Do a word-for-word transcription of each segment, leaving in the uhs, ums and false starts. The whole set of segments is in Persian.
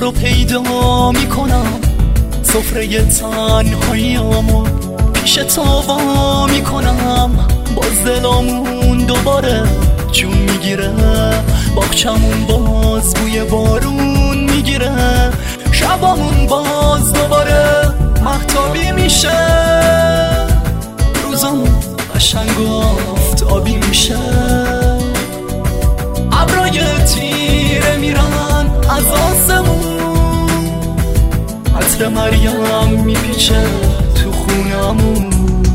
رو پیدا میکنم، سفره تنهاییامو پیش تو وا میکنم. باز دلامون دوباره جون میگیره، باغچمون باز بوی بارون میگیره، شبامون باز دوباره مهتابی میشه، روزامون قشنگ و آفتابی میشه. ابرای تیره میرن از آسمون، عطر مریم میپیچه تو خونمون.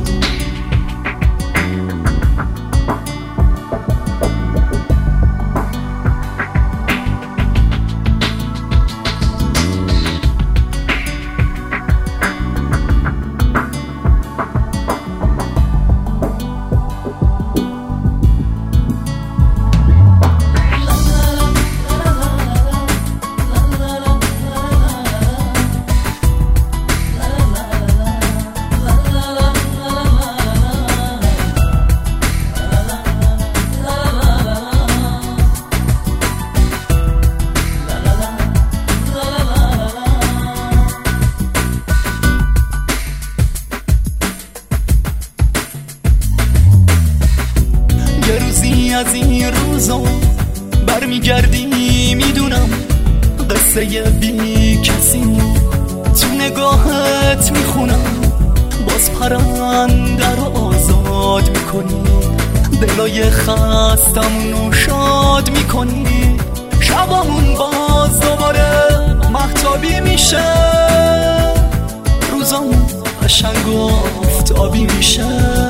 از این روزا برمیگردی میدونم، قصه بی کسی تو نگاهت میخونم. باز پرنده رو آزاد میکنی، دلای خستمونو شاد میکنی، شبامون باز دوباره مهتابی میشه، روزامون قشنگ و آفتابی میشه.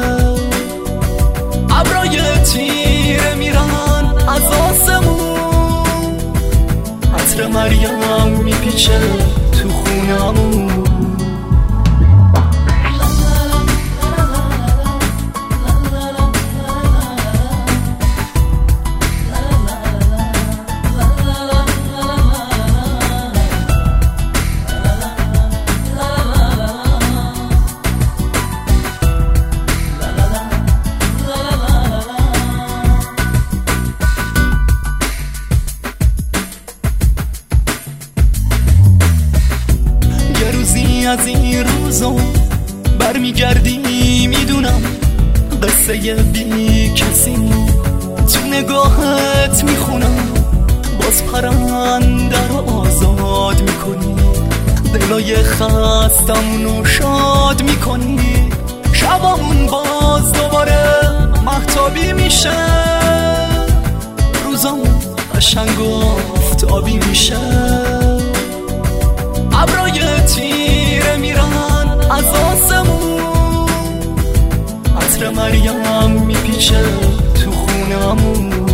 ابرای تیره میرن از آسمون، عطر مریم میپیچه تو خونمون. از این روزا برمیگردی میدونم، قصه بی کسی تو نگاهت میخونم. باز پرنده رو آزاد میکنی، دلای خستمونو شاد میکنی، شبامون باز دوباره مهتابی میشه، روزامون قشنگ و آفتابی میشه. ابرای تیره میرن از آسمون، عطر مریم میپیچه تو خونمون.